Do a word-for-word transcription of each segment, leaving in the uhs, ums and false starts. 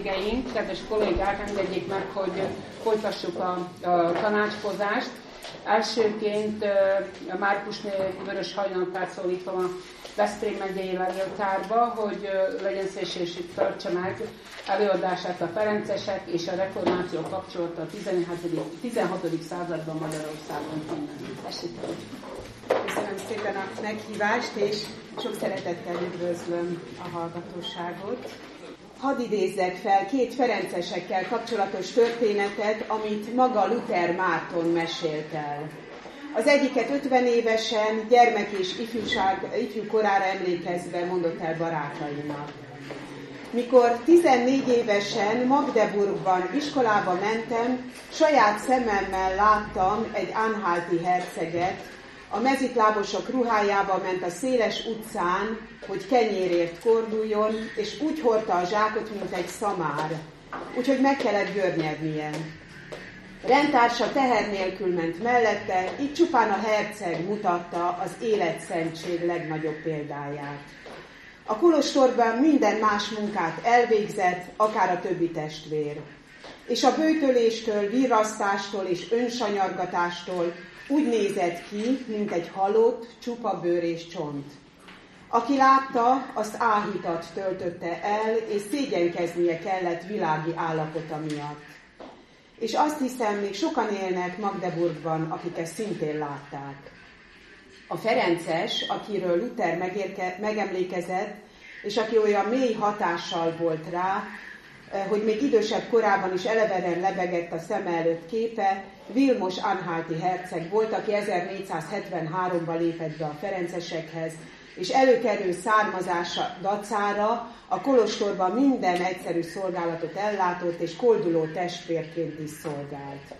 vendégeink, kedves kollégák, engedjék meg, hogy folytassuk a, a tanácskozást. Elsőként a Márkusné Vörös Hajnalkát szólítom a Veszprém megyei levéltárba, hogy legyen szíves és itt tartsa meg előadását a ferencesek és a reformáció kapcsolata a tizenhatodik században Magyarországon. Köszönöm szépen a meghívást, és sok szeretettel üdvözlöm a hallgatóságot. Hadd idézzek fel két ferencesekkel kapcsolatos történetet, amit maga Luther Márton mesélt el. Az egyiket ötven évesen, gyermek és ifjúság, ifjú korára emlékezve mondott el barátainak. Mikor tizennégy évesen Magdeburgban iskolába mentem, saját szememmel láttam egy anhalti herceget, a mezitlábosok ruhájába ment a széles utcán, hogy kenyérért korduljon, és úgy hordta a zsákot, mint egy szamár, úgyhogy meg kellett görnyednie. Rendtársa teher nélkül ment mellette, így csupán a herceg mutatta az életszentség legnagyobb példáját. A kolostorban minden más munkát elvégzett, akár a többi testvér. És a böjtöléstől, virrasztástól és önsanyargatástól úgy nézett ki, mint egy halott, csupa bőr és csont. Aki látta, azt áhítat töltötte el, és szégyenkeznie kellett világi állapota miatt. És azt hiszem, még sokan élnek Magdeburgban, akik ezt szintén látták. A ferences, akiről Luther megérke, megemlékezett, és aki olyan mély hatással volt rá, hogy még idősebb korában is elevenen lebegett a szeme előtt képe, Vilmos anhalti herceg volt, aki ezernégyszázhetvenháromban lépett be a ferencesekhez, és előkerül származása dacára a kolostorban minden egyszerű szolgálatot ellátott, és kolduló testvérként is szolgált.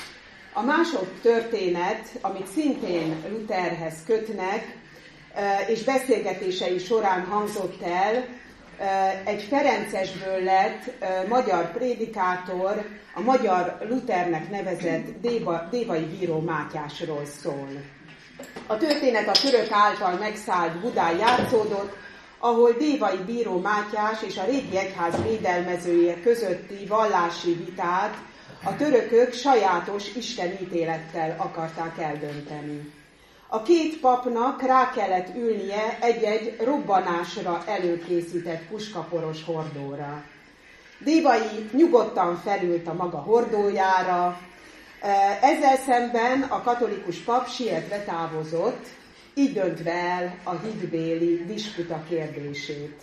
A másik történet, amit szintén Lutherhez kötnek, és beszélgetései során hangzott el, egy ferencesből lett magyar prédikátor, a magyar Luthernek nevezett Déva, Dévai bíró Mátyásról szól. A történet a török által megszállt Budán játszódott, ahol Dévai bíró Mátyás és a régi egyház védelmezője közötti vallási vitát a törökök sajátos istenítélettel akarták eldönteni. A két papnak rá kellett ülnie egy-egy robbanásra előkészített puskaporos hordóra. Dévai nyugodtan felült a maga hordójára, ezzel szemben a katolikus pap sietve távozott, így döntve el a hitbéli disputa kérdését.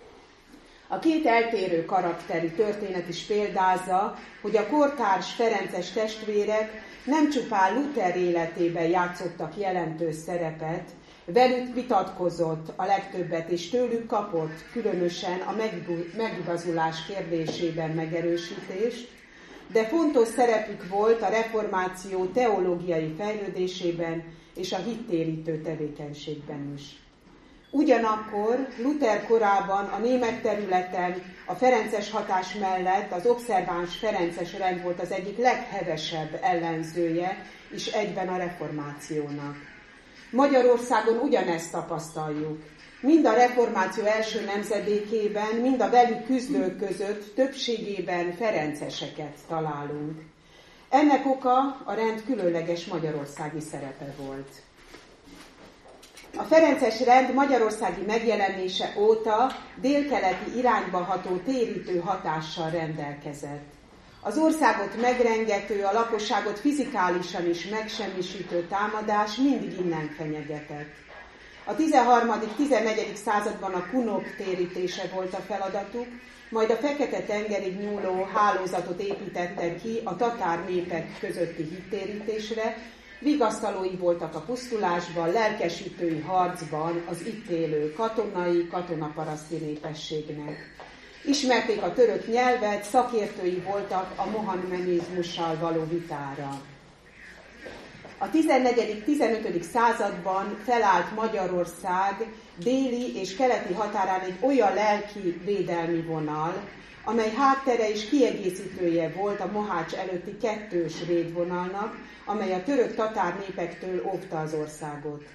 A két eltérő karakterű történet is példázza, hogy a kortárs ferences testvérek nem csupán Luther életében játszottak jelentős szerepet, velük vitatkozott a legtöbbet, és tőlük kapott különösen a megigazulás kérdésében megerősítést, de fontos szerepük volt a reformáció teológiai fejlődésében és a hittérítő tevékenységben is. Ugyanakkor Luther korában a német területen a ferences hatás mellett az obszerváns ferences rend volt az egyik leghevesebb ellenzője, és egyben a reformációnak. Magyarországon ugyanezt tapasztaljuk. Mind a reformáció első nemzedékében, mind a velük küzdők között többségében ferenceseket találunk. Ennek oka a rend különleges magyarországi szerepe volt. A ferences rend magyarországi megjelenése óta délkeleti irányba ható térítő hatással rendelkezett. Az országot megrengető, a lakosságot fizikálisan is megsemmisítő támadás mindig innen fenyegetett. A tizenharmadik-tizennegyedik században a kunok térítése volt a feladatuk, majd a Fekete-tengerig nyúló hálózatot építettek ki a tatár népek közötti hittérítésre, vigasztalói voltak a pusztulásban, lelkesítői harcban az itt élő katonai, katonaparaszti népességnek. Ismerték a török nyelvet, szakértői voltak a mohamedizmussal való vitára. A tizennegyedik-tizenötödik században felállt Magyarország déli és keleti határán egy olyan lelki védelmi vonal, amely háttere és kiegészítője volt a Mohács előtti kettős védvonalnak, amely a török tatár népektől óvta az országot.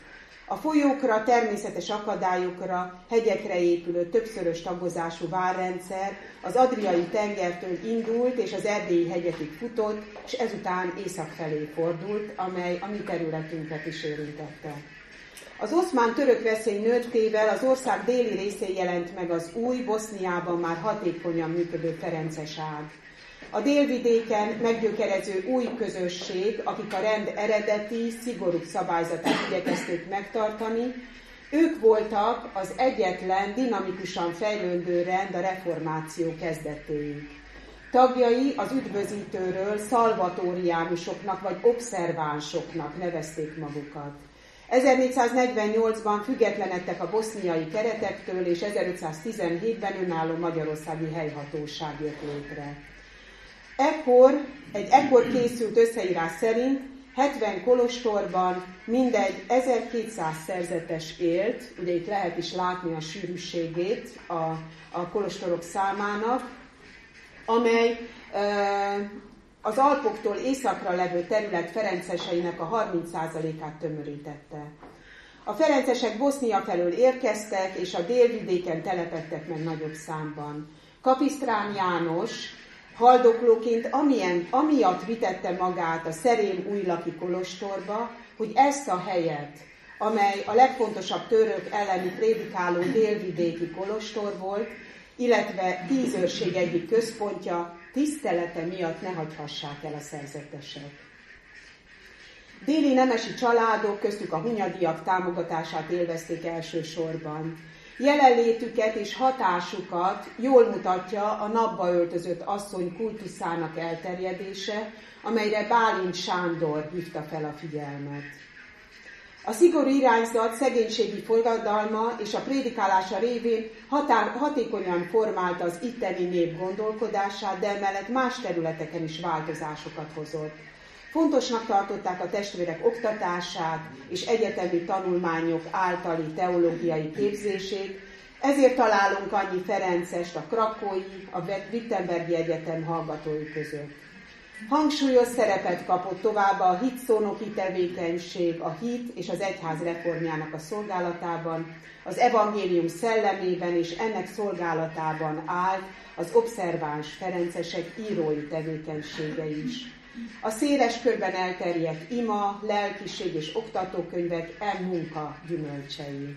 A folyókra, természetes akadályokra, hegyekre épülő többszörös tagozású várrendszer az Adriai tengertől indult és az erdélyi hegyekig futott, és ezután észak felé fordult, amely a mi területünket is érintette. Az oszmán-török veszély nőttével az ország déli részén jelent meg az új, Boszniában már hatékonyan működő ferences ág. A délvidéken meggyökerező új közösség, akik a rend eredeti, szigorúbb szabályzatát igyekezték megtartani, ők voltak az egyetlen dinamikusan fejlődő rend a reformáció kezdetéig. Tagjai az üdvözítőről szalvatóriánusoknak vagy obszervánsoknak nevezték magukat. ezernégyszáznegyvennyolcban függetlenedtek a boszniai keretektől, és ezerötszáztizenhétben önálló magyarországi helyhatóság jött létre. Ekkor, egy ekkor készült összeírás szerint hetven kolostorban mindegy ezerkétszáz szerzetes élt, ugye itt lehet is látni a sűrűségét a, a kolostorok számának, amely e, az Alpoktól északra levő terület ferenceseinek a harminc százalékát tömörítette. A ferencesek Bosznia felől érkeztek, és a délvidéken telepedtek meg nagyobb számban. Kapisztrán János haldoklóként amilyen, amiatt vitette magát a szerém újlaki kolostorba, hogy ezt a helyet, amely a legfontosabb török elleni prédikáló délvidéki kolostor volt, illetve tíz őrség egyik központja, tisztelete miatt ne hagyhassák el a szerzetesek. Déli nemesi családok, köztük a hunyadiak támogatását élvezték elsősorban. Jelenlétüket és hatásukat jól mutatja a napba öltözött asszony kultuszának elterjedése, amelyre Bálint Sándor hívta fel a figyelmet. A szigorú irányzat szegénységi forradalma és a prédikálása révén határ, hatékonyan formálta az itteni nép gondolkodását, de emellett más területeken is változásokat hozott. Fontosnak tartották a testvérek oktatását és egyetemi tanulmányok általi teológiai képzését, ezért találunk annyi ferencest a krakói, a Wittenbergi Egyetem hallgatói között. Hangsúlyos szerepet kapott továbbá a hitszónoki tevékenység, a hit és az egyház reformjának a szolgálatában, az evangélium szellemében és ennek szolgálatában állt az obszerváns ferencesek írói tevékenysége is. A széles körben elterjedt ima, lelkiség és oktatókönyvek e munka gyümölcsei.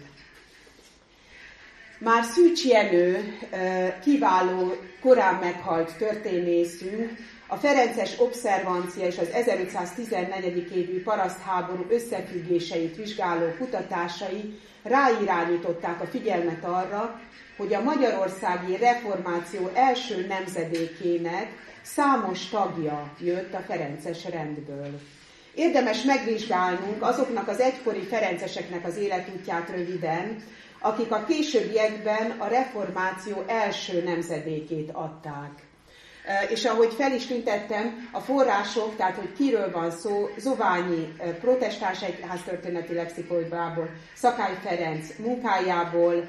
Már Szűcs Jenő, kiváló, korán meghalt történészünk, a ferences obszervancia és az ezerötszáztizennégy. Évű parasztháború összefüggéseit vizsgáló kutatásai ráirányították a figyelmet arra, hogy a magyarországi reformáció első nemzedékének számos tagja jött a ferences rendből. Érdemes megvizsgálnunk azoknak az egykori ferenceseknek az életútját röviden, akik a későbbiekben a reformáció első nemzedékét adták. És ahogy fel is tüntettem, a források, tehát hogy kiről van szó, Zoványi protestáns egyháztörténeti lexikonjából, Szakály Ferenc munkájából,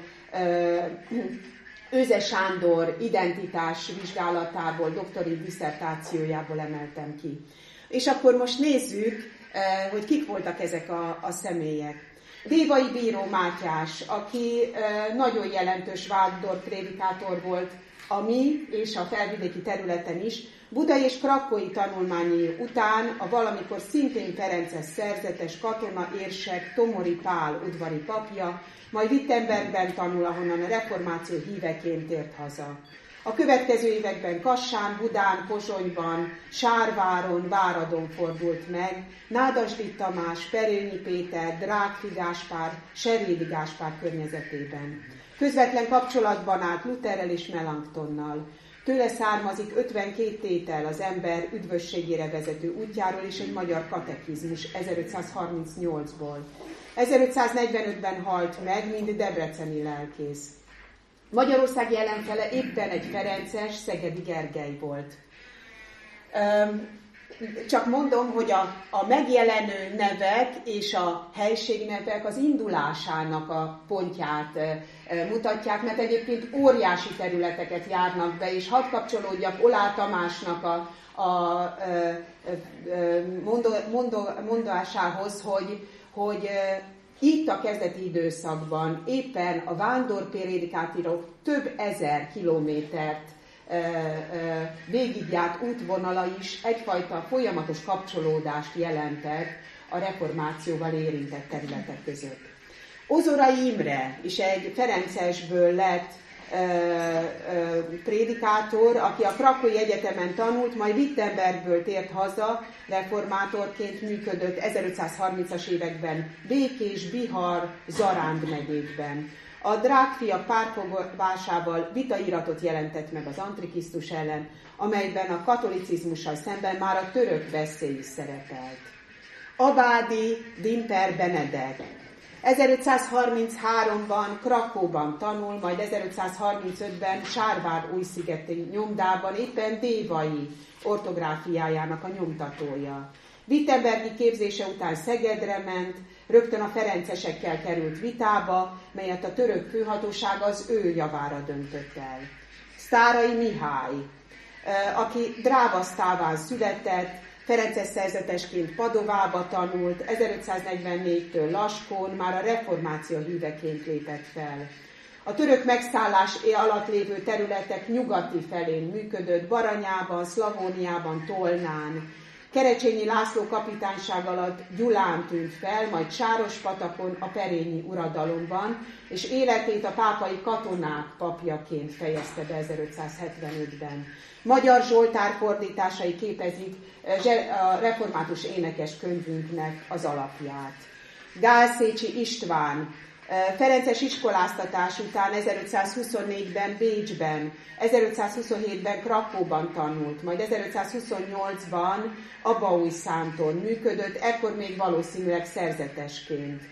Őze Sándor identitás vizsgálatából, doktori disszertációjából emeltem ki. És akkor most nézzük, hogy kik voltak ezek a, a személyek. Dévai Bíró Mátyás, aki nagyon jelentős vándor prédikátor volt a mi és a felvidéki területen is, budai és krakkói tanulmányai után a valamikor szintén ferences szerzetes katona érsek Tomori Pál udvari papja, majd Wittenbergben tanul, ahonnan a reformáció híveként tért haza. A következő években Kassán, Budán, Pozsonyban, Sárváron, Váradon fordult meg, Nádasdy Tamás, Perényi Péter, Drágfi Gáspár, Serédi Gáspár környezetében. Közvetlen kapcsolatban állt Lutherrel és Melanchtonnal. Tőle származik ötvenkét tétel az ember üdvösségére vezető útjáról és egy magyar katekizmus ezerötszázharmincnyolcból. ezerötszáznegyvenötben halt meg, mint debreceni lelkész. Magyarország ellenfele éppen egy ferences, Szegedi Gergely volt. Csak mondom, hogy a, a megjelenő nevek és a helységnevek az indulásának a pontját mutatják, mert egyébként óriási területeket járnak be, és hadd kapcsolódjak Olá Tamásnak a, a, a mondó, mondó, mondásához, hogy, hogy Itt a kezdeti időszakban éppen a vándorprédikátorok több ezer kilométert e, e, végigjárt útvonala is egyfajta folyamatos kapcsolódást jelentett a reformációval érintett területek között. Ozorai Imre is egy ferencesből lett e, e, prédikátor, aki a Krakói Egyetemen tanult, majd Wittenbergből tért haza, reformátorként működött ezerötszázharmincas években Békés, Bihar, Zaránd megyékben. A Drágfiak pártfogásával vitairatot jelentett meg az Antikrisztus ellen, amelyben a katolicizmussal szemben már a török veszély is szerepelt. Abádi Dimper Benedek ezerötszázharmincháromban Krakóban tanul, majd ezerötszázharmincötben Sárvár-Újszigeti nyomdában éppen Dévai ortográfiájának a nyomtatója. Wittenbergi képzése után Szegedre ment, rögtön a ferencesekkel került vitába, melyet a török főhatóság az ő javára döntött el. Sztárai Mihály, aki Drávasztáván született, ferences szerzetesként Padovába tanult, ezerötszáznegyvennégytől Laskón már a reformáció híveként lépett fel. A török megszállás alatt lévő területek nyugati felén működött, Baranyában, Szlavóniában, Tolnán. Kerecsényi László kapitányság alatt Gyulán tűnt fel, majd Sárospatakon a perényi uradalomban, és életét a pápai katonák papjaként fejezte be ezerötszázhetvenötben. Magyar Zsoltár fordításai képezik a református énekes könyvünknek az alapját. Gálszécsi István ferences iskoláztatás után ezerötszázhuszonnégyben Bécsben, ezerötszázhuszonhétben Krakóban tanult, majd ezerötszázhuszonnyolcban Abaújszámton működött, ekkor még valószínűleg szerzetesként.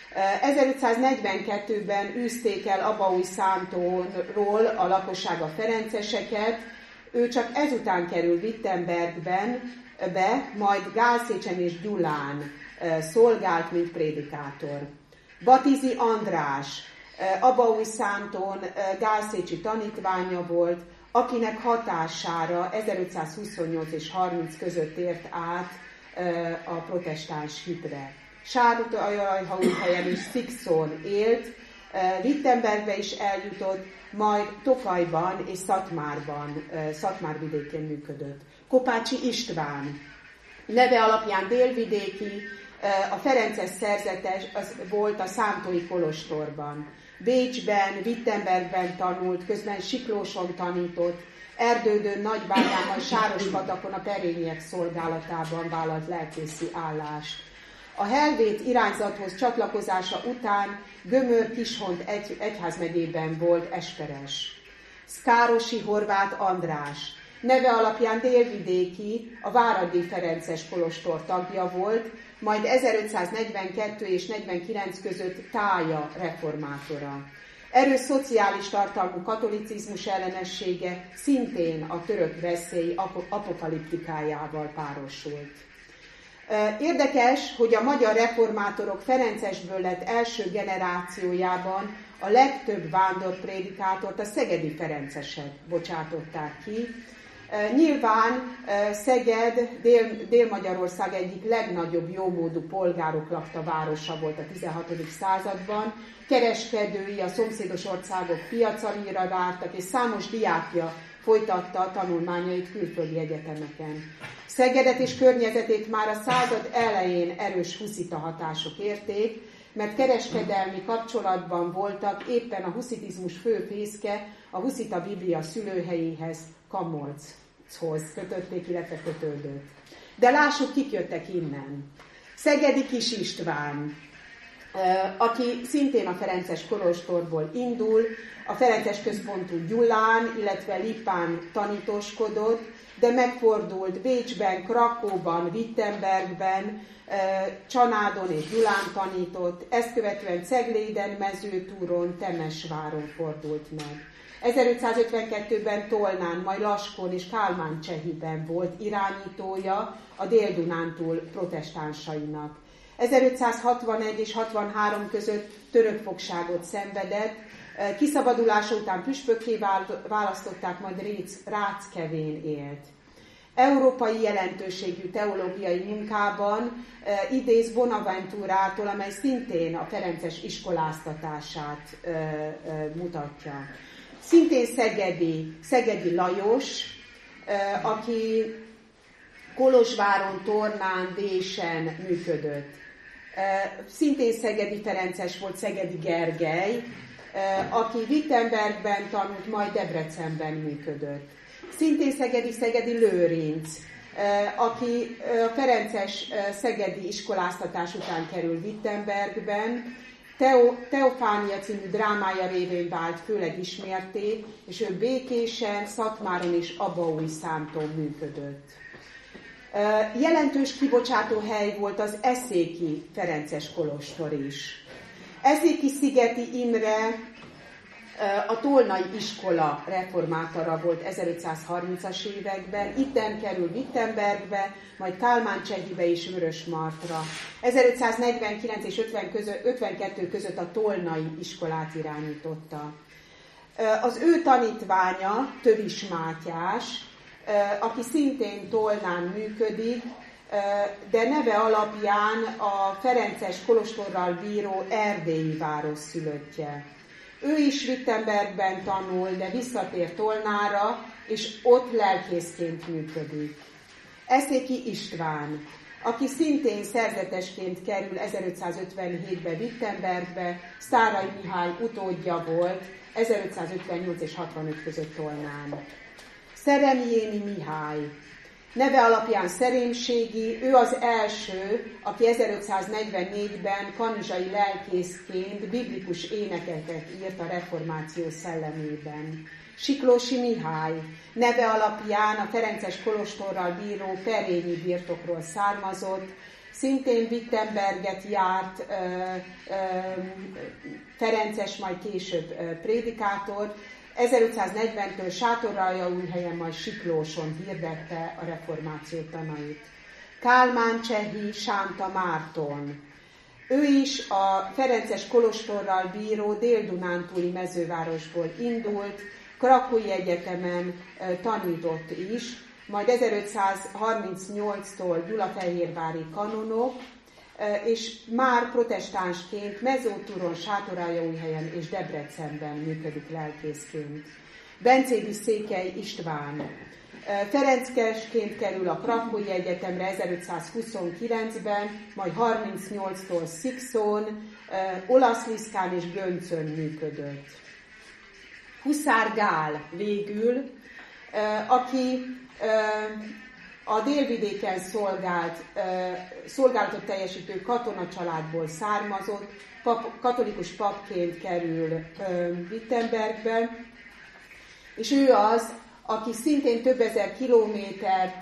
ezerötszáznegyvenkettőben űzték el Abaújszámtonról a lakosság a ferenceseket, ő csak ezután kerül Wittenbergben be, majd Gálszécsen és Gyulán szolgált, mint prédikátor. Batizi András, Abaújszámton gálszécsi tanítványa volt, akinek hatására ezerötszázhuszonnyolc és harminc között ért át a protestáns hitre. Sárújhelyen és Szikszón élt, Wittenbergbe is eljutott, majd Tokajban és Szatmárban, Szatmár vidékén működött. Kopácsi István, neve alapján délvidéki, a ferences szerzetes az volt a Számtói kolostorban. Bécsben, Wittenbergben tanult, közben Siklóson tanított, Erdődön, Nagybányán, majd Sárospatakon a perényiek szolgálatában vállalt lelkészi állást. A helvét irányzathoz csatlakozása után Gömör-Kishont egy, egyházmegyében volt esperes. Szkárosi Horváth András, neve alapján délvidéki, a Váradi Ferences kolostor tagja volt, majd ezerötszáznegyvenkettő és negyvenkilenc között Tája reformátora. Erős szociális tartalmú katolicizmus ellenessége szintén a török veszély apokaliptikájával párosult. Érdekes, hogy a magyar reformátorok ferencesből lett első generációjában a legtöbb vándorprédikátort a szegedi ferencesek bocsátották ki. Nyilván Szeged Dél, Dél-Magyarország egyik legnagyobb jómódú polgárok lakta városa volt a tizenhatodik században, kereskedői a szomszédos országok piacaira vártak, és számos diákja folytatta a tanulmányait külföldi egyetemeken. Szegedet és környezetét már a század elején erős huszita hatások érték, mert kereskedelmi kapcsolatban voltak éppen a huszitizmus fő fészke a huszita Biblia szülőhelyéhez, Kamolchoz kötötték, illetve kötődött. De lássuk, kik jöttek innen. Szegedi Kis István, aki szintén a ferences kolostorból indul, a ferences központú Gyulán, illetve Lipán tanítóskodott, de megfordult Bécsben, Krakóban, Wittenbergben, Csanádon és Gyulán tanított, ezt követően Cegléden, Mezőtúron, Temesváron fordult meg. ezerötszázötvenkettőben Tolnán, majd Laskón és Kálmáncsehiben volt irányítója a Dél-Dunántúl protestánsainak. ezerötszázhatvanegy és hatvanhárom között török fogságot szenvedett, kiszabadulása után püspökké választották, majd Ráckevén élt. Európai jelentőségű teológiai munkában e, idéz Bonaventurától, amely szintén a ferences iskoláztatását e, e, mutatja. Szintén Szegedi, Szegedi Lajos, e, aki Kolozsváron, Tornán, Désen működött. E, szintén Szegedi Ferences volt Szegedi Gergely, e, aki Wittenbergben tanult, majd Debrecenben működött. Szintén Szegedi Szegedi Lőrinc, aki a ferences szegedi iskoláztatás után kerül Wittenbergben, Teo, Teofánia című drámája révén vált főleg ismertté, és ő Békésen, Szatmáron és Abaújszámton működött. Jelentős kibocsátóhely volt az eszéki ferences kolostor is. Eszéki-szigeti Imre a Tolnai iskola reformátora volt ezerötszázharmincas években, itten kerül Wittenbergbe, majd Kálmán-Csehibe és Vörösmartra. ezerötszáznegyvenkilenc és ötvenkettő között a Tolnai iskolát irányította. Az ő tanítványa Tövis Mátyás, aki szintén Tolnán működik, de neve alapján a ferences kolostorral bíró erdélyi város szülöttje. Ő is Wittenbergben tanul, de visszatér Tolnára, és ott lelkészként működik. Eszéki István, aki szintén szerzetesként kerül ezerötszázötvenhétben Wittenbergbe, Sztáray Mihály utódja volt ezerötszázötvennyolc és hatvanöt között Tolnán. Szeremjéni Mihály, neve alapján szerémségi, ő az első, aki ezerötszáznegyvennégyben kanizsai lelkészként biblikus énekeket írt a reformáció szellemében. Siklósi Mihály, neve alapján a ferences kolostorral bíró perényi birtokról származott, szintén Wittenberget járt, ö, ö, ferences, majd később ö, prédikátor, ezerötszáznegyventől Sátoraljaújhelyen, majd Siklóson hirdette a reformáció tanait. Kálmán-Csehi Sánta Márton. Ő is a ferences kolostorral bíró Dél-Dunántúli mezővárosból indult, Krakói Egyetemen tanított is, majd ezerötszázharmincnyolctól gyulafehérvári kanonok, és már protestánsként Mezőtúron, Sátoraljaújhelyen és Debrecenben működik lelkészként. Bencédi Székely István. Ferenckesként kerül a Krakói Egyetemre ezerötszázhuszonkilencben, majd harmincnyolctól Szikszón, Olaszliszkán és Göncön működött. Huszár Gál végül, aki a délvidéken szolgált, szolgálatot teljesítő katonacsaládból származott, pap, katolikus papként kerül Wittenbergbe, és ő az, aki szintén több ezer kilométert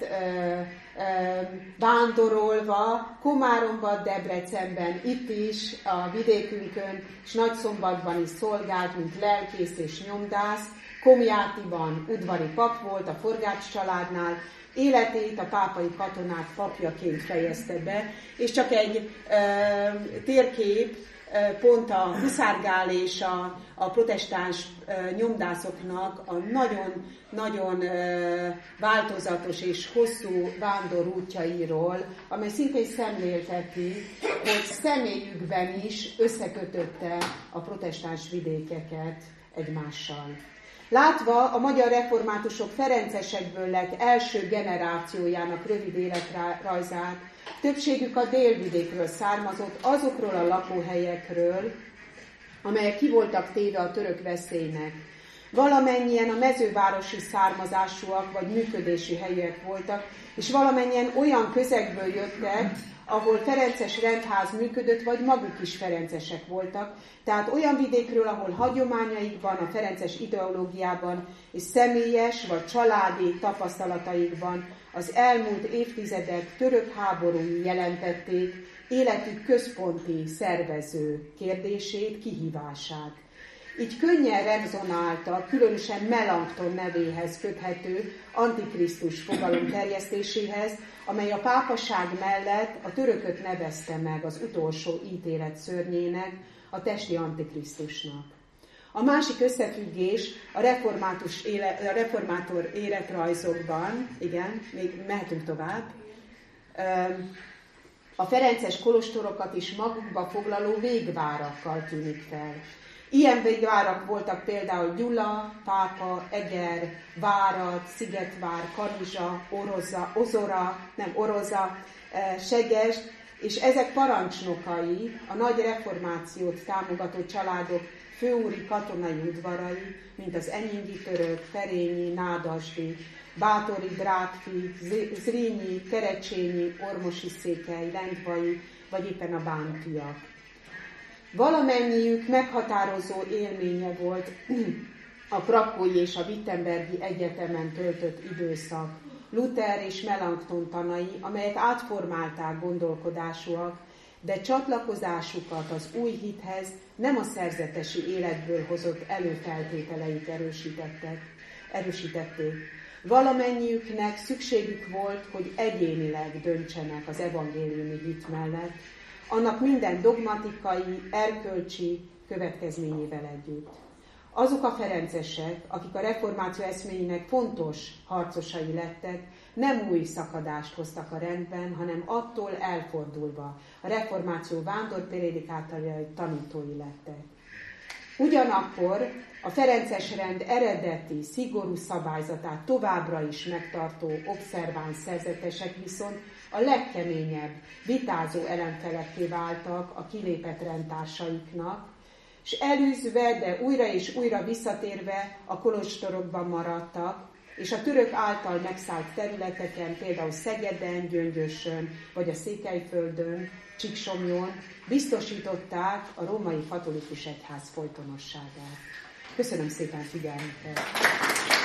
vándorolva, Komáromban, Debrecenben, itt is, a vidékünkön, és Nagyszombatban is szolgált, mint lelkész és nyomdász, Komjátiban udvari pap volt a Forgács családnál, életét a pápai katonák papjaként fejezte be, és csak egy e, térkép, e, pont a Huszár Gál és a, a protestáns e, nyomdászoknak a nagyon-nagyon e, változatos és hosszú vándorútjairól, amely szintén szemlélteti, hogy személyükben is összekötötte a protestáns vidékeket egymással. Látva a magyar reformátusok ferencesekből lett első generációjának rövid életrajzát, többségük a délvidékről származott, azokról a lakóhelyekről, amelyek ki voltak téve a török veszélynek. Valamennyien a mezővárosi származásúak vagy működési helyek voltak, és valamennyien olyan közegből jöttek, ahol ferences rendház működött, vagy maguk is ferencesek voltak, tehát olyan vidékről, ahol hagyományaikban, a ferences ideológiában és személyes vagy családi tapasztalataikban az elmúlt évtizedek török háborúi jelentették életük központi szervező kérdését, kihívását. Így könnyen rezonálta, különösen Melankton nevéhez köthető antikrisztus fogalom terjesztéséhez, amely a pápaság mellett a törököt nevezte meg az utolsó ítélet szörnyének, a testi antikrisztusnak. A másik összefüggés a, református éle, a reformátor életrajzokban, igen, még mehetünk tovább, a ferences kolostorokat is magukba foglaló végvárakkal tűnik fel. Ilyen végvárak voltak például Gyula, Pápa, Eger, Várad, Szigetvár, Kanizsa, Oroza, Ozora, nem Oroza, Segest, és ezek parancsnokai, a nagy reformációt támogató családok főúri katonai udvarai, mint az Enyingi Török, Ferényi, Nádasdi, Bátori, Drákfi, Zrínyi, Kerecsényi, Ormosi Székely, Lendvai, vagy éppen a bántiak. Valamennyiük meghatározó élménye volt a Krakói és a Wittenbergi Egyetemen töltött időszak, Luther és Melanchthon tanai, amelyek átformálták gondolkodásúak, de csatlakozásukat az új hithez nem a szerzetesi életből hozott előfeltételeik erősítettek, erősítették. Valamennyiüknek szükségük volt, hogy egyénileg döntsenek az evangéliumi hit mellett, annak minden dogmatikai, erkölcsi következményével együtt. Azok a ferencesek, akik a reformáció eszméinek fontos harcosai lettek, nem új szakadást hoztak a rendben, hanem attól elfordulva a reformáció vándorprédikátorai tanítói lettek. Ugyanakkor a ferences rend eredeti, szigorú szabályzatát továbbra is megtartó obszerváns szerzetesek viszont a legkeményebb, vitázó ellenfelekké váltak a kilépett rendtársaiknak, és elűzve, de újra és újra visszatérve a kolostorokban maradtak, és a török által megszállt területeken, például Szegeden, Gyöngyösön, vagy a Székelyföldön, Csíksomlyón biztosították a római katolikus egyház folytonosságát. Köszönöm szépen figyelmüket!